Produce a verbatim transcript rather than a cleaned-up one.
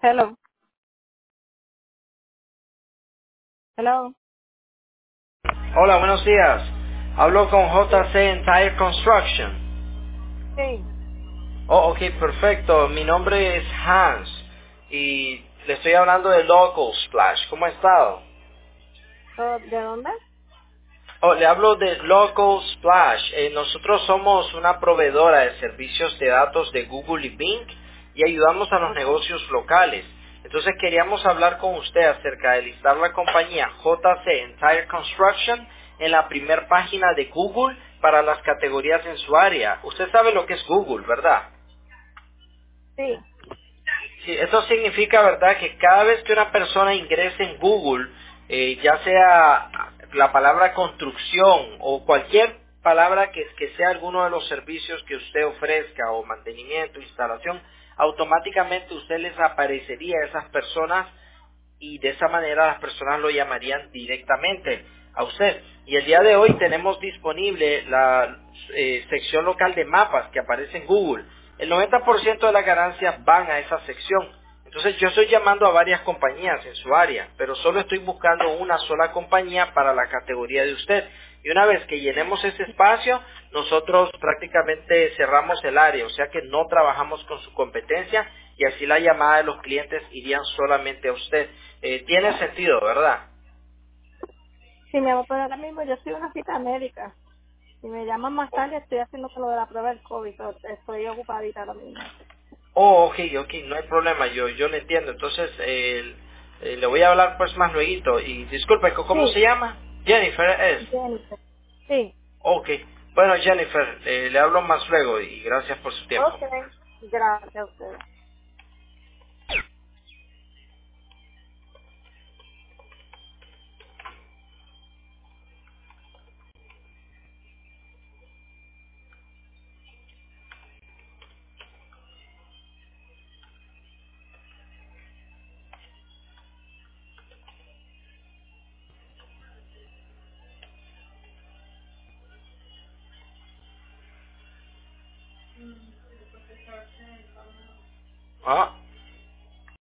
Hello, hello. Hola, buenos días. Hablo con J C Entire Construction. Sí, Oh, ok, perfecto. Mi nombre es Hans y le estoy hablando de Local Splash. ¿Cómo ha estado? oh, ¿de dónde? Oh, le hablo de Local Splash. Eh, nosotros somos una proveedora de servicios de datos de Google y Bing y ayudamos a los Okay. negocios locales. Entonces queríamos hablar con usted acerca de listar la compañía J C Entire Construction en la primera página de Google para las categorías en su área. Usted sabe lo que es Google, ¿verdad? Sí, Sí, eso significa, ¿verdad?, que cada vez que una persona ingrese en Google, eh, ya sea la palabra construcción o cualquier palabra que, que sea alguno de los servicios que usted ofrezca o mantenimiento, instalación, automáticamente usted les aparecería a esas personas y de esa manera las personas lo llamarían directamente a usted. Y el día de hoy tenemos disponible la eh, sección local de mapas que aparece en Google. El noventa por ciento de las ganancias van a esa sección. Entonces yo estoy llamando a varias compañías en su área, pero solo estoy buscando una sola compañía para la categoría de usted. Y una vez que llenemos ese espacio, nosotros prácticamente cerramos el área, o sea que no trabajamos con su competencia y así la llamada de los clientes irían solamente a usted. Eh, tiene sentido, ¿verdad? sí, mi amor, pero ahora mismo yo estoy en una cita médica. Si me llaman más tarde, estoy haciendo lo de la prueba del COVID, so estoy ocupadita ahora mismo. Oh, ok, ok, no hay problema, yo yo le entiendo. Entonces, eh, eh, le voy a hablar pues más luego. Y disculpe, ¿cómo se Sí, llama? Jennifer es. Jennifer. Sí, Ok, bueno Jennifer, eh, le hablo más luego y gracias por su tiempo. ok. Gracias a ustedes. Ah.